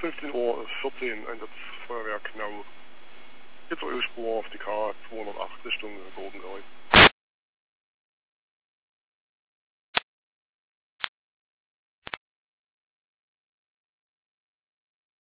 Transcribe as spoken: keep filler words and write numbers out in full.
fünfzehn Uhr vierzehn, Einsatz Feuerwehr Knau. Jetzt Ölspur auf die K zweihundertacht Richtung Gurkengeräusch.